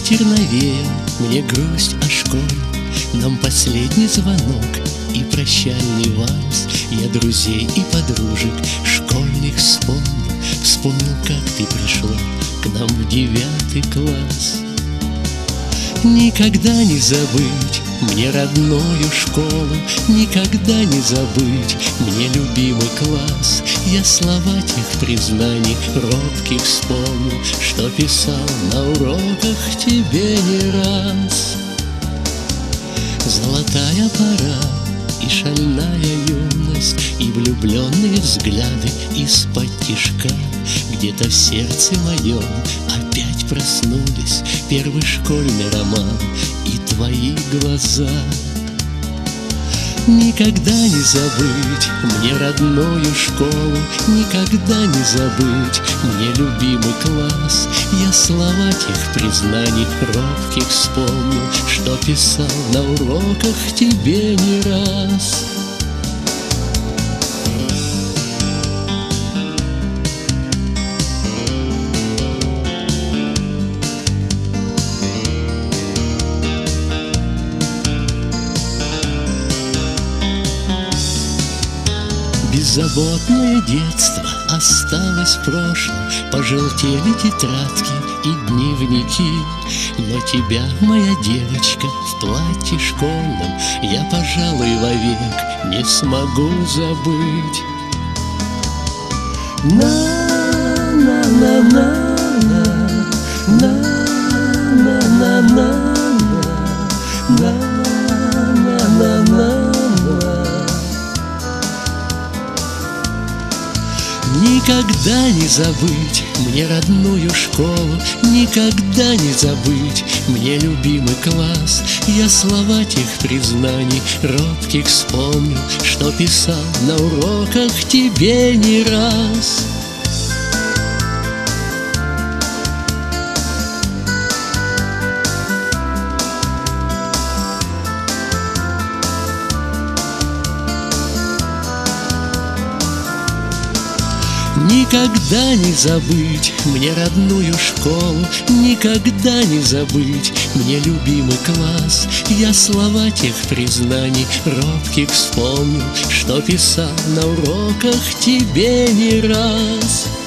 ветер навеял мне грусть о школе. Нам последний звонок и прощальный вальс. Я друзей и подружек школьных вспомнил. Вспомнил, как ты пришла к нам в 9 класс. Никогда не забыть мне родную школу, никогда не забыть мне любимый класс. Я слова тех признаний робких вспомнил, что писал на уроках тебе не раз. Золотая пора и шальная юность, и влюбленные взгляды из-под тишка. Где-то в сердце моем опять проснулись первый школьный роман и твои глаза. Никогда не забыть мне родную школу, никогда не забыть мне любимый класс. Я слова тех признаний робких вспомнил, что писал на уроках тебе не раз. Беззаботное детство осталось в прошлом, пожелтели тетрадки и дневники. Но тебя, моя девочка, в платье школьном я, пожалуй, вовек не смогу забыть. Никогда не забыть мне родную школу, никогда не забыть мне любимый класс. Я слова тех признаний робких вспомнил, что писал на уроках тебе не раз. Никогда не забыть мне родную школу, никогда не забыть мне любимый класс. Я слова тех признаний робких вспомнил, что писал на уроках тебе не раз.